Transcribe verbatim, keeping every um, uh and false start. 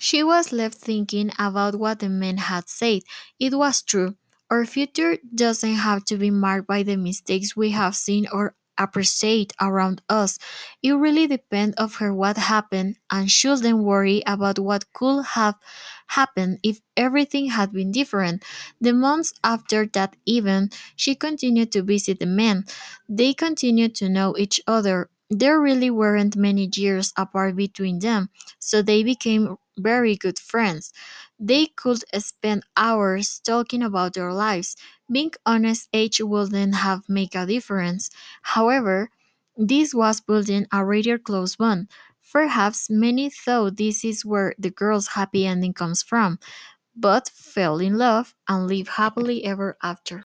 She was left thinking about what the man had said. It was true. Our future doesn't have to be marked by the mistakes we have seen or appreciate around us. It really depends on her what happened and shouldn't worry about what could have happened if everything had been different. The months after that event, she continued to visit the man. They continued to know each other. There really weren't many years apart between them, so they became very good friends. They could spend hours talking about their lives. Being honest, age wouldn't have made a difference. However, this was building a rather close bond. Perhaps many thought this is where the girl's happy ending comes from, but fell in love and lived happily ever after.